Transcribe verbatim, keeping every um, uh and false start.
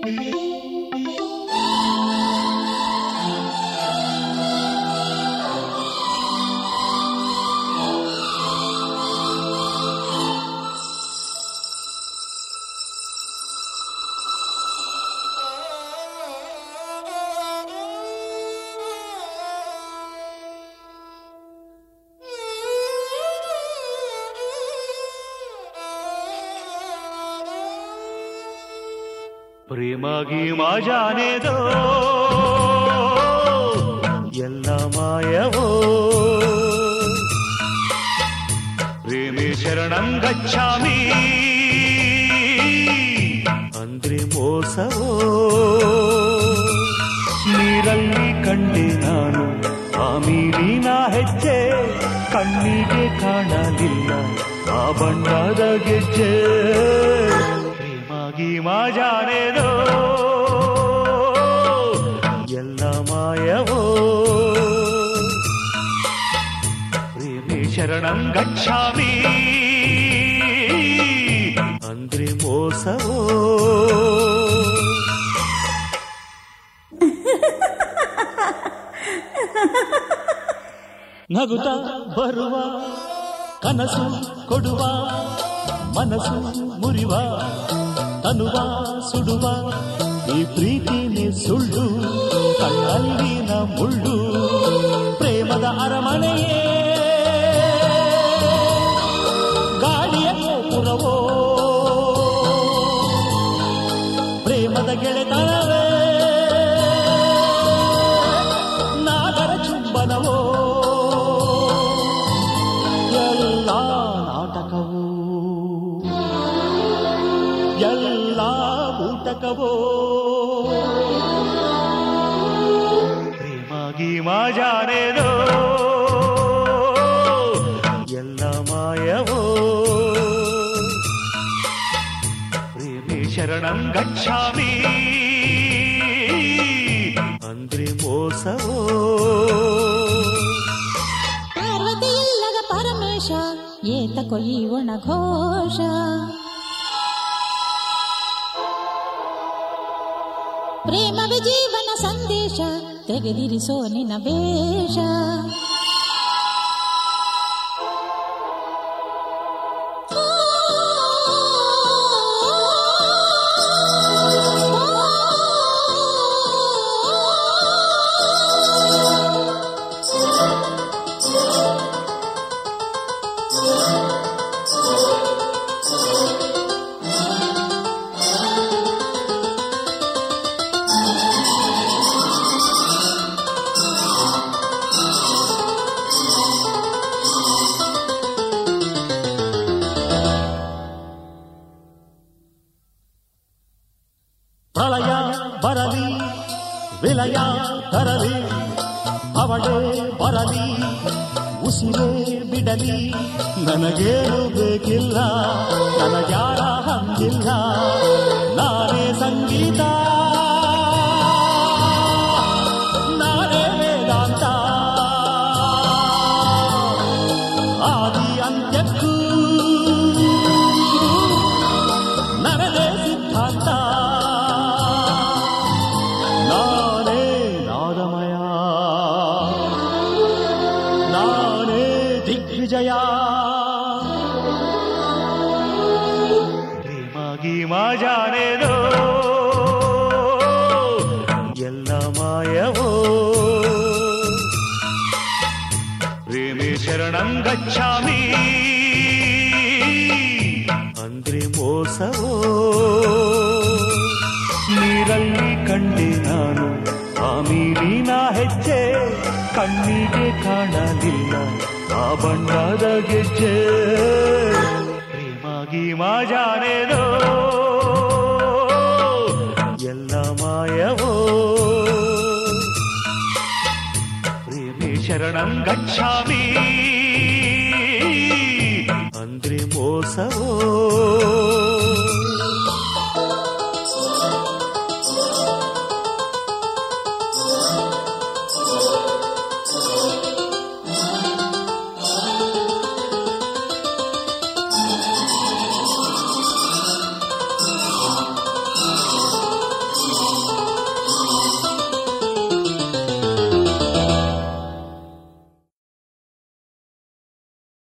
ಪ್ರೇಮಾಗಿ ಮಾಜಾನೆದೋ ಎಲ್ಲ ಮಾಯವೋ ಪ್ರೇಮಿ ಶರಣಂ ಗಚ್ಚಾಮಿ ಅಂದ್ರೆ ಮೋಸವೋ ನೀರಲ್ಲಿ ಕಂಡೆ ನಾನು ಆ ಮೀನಿನ ಹೆಜ್ಜೆ ಕಣ್ಣಿಗೆ ಕಾಣಲಿಲ್ಲ ಆ ಬಣ್ಣದ ಗೆಜ್ಜೆ ಪ್ರೇಮಾಗಿ ಮಾಜಾನೆದೋ ಎಲ್ಲ ಮಾಯವೋ ಪ್ರೇಮಿ ಶರಣಂ ಗಚ್ಚಾಮಿ ಅಂದ್ರೆ ಮೋಸವೋ ನಗುತ್ತ ಬರುವ ಕನಸು ಕೊಡುವ ಮನಸ್ಸು ಮುರಿವ ತನುವ ಸುಡುವ ಈ ಪ್ರೀತಿನೇ ಸುಳ್ಳು ಕಣ್ಣಲ್ಲಿನ ಮುಳ್ಳು ಪ್ರೇಮದ ಅರಮನೆಯೇ ಗಾಳಿಯ ಗೋಪುರವೋ ಪ್ರೇಮದ ಗೆಳೆತನವೇ ನಾಗರ ಚುಂಬನವೋ ಎಲ್ಲ ನಾಟಕವೋ ಎಲ್ಲ ಊಟಕವೋ ಪ್ರೇಮಾಗಿ ಮಾಜಾನೆದೋ ಎಲ್ಲ ಮಾಯವೋ ಪ್ರೇಮಿ ಶರಣಂ ಗಚ್ಚಾಮಿ ಅಂದ್ರೆ ಮೋಸವೋ ಪಾರ್ವತಿ ಇಲ್ಲದ ಪರಮೇಶ ಏತ ಕೊಯ್ಯುವಣ ಘೋಷ ಪ್ರೇಮವೇ ಜೀವನ ಸಂದೇಶ ತೆಗೆದಿರಿಸೋ ನಿನ್ನ ವೇಷ ಪ್ರಳಯ ಬರಲಿ ವಿಲಯ ತರಲಿ ಅವಳೇ ಬರಲಿ ಉಸಿರೇ ಬಿಡಲಿ ನನಗೇನು ಬೇಕಿಲ್ಲ ನನಗ್ಯಾರ ಹಂಗಿಲ್ಲ ನಾನೇ ಸಂಗೀತ ನಾನೇ ವೇದಾಂತ ಆದಿ ಅಂತ್ಯಕ್ಕೂ ನನ್ನದೇ ಸಿದ್ಧಾಂತ ದಿಗ್ವಿಜಯ ಪ್ರೇಮಾಗಿ ಮಾಜಾನೆದೋ ಎಲ್ಲ ಮಾಯವೋ ಪ್ರೇಮಿ ಶರಣಂ ಗಚ್ಚಾಮಿ ಅಂದ್ರೆ ಮೋಸವೋ ನೀರಲ್ಲಿ ಕಂಡೆ ನಾನು ಆ ಮೀನಿನ ಹೆಜ್ಜೆ ಕಣ್ಣಿಗೆ ಕಾಣಲಿಲ್ಲ ಆ ಬಣ್ಣದ ಗೆಜ್ಜೆ ಪ್ರೇಮಾಗಿ ಮಾಜಾನೆದೋ ಎಲ್ಲ ಮಾಯವೋ ಪ್ರೇಮಿ ಶರಣಂ ಗಚ್ಚಾಮಿ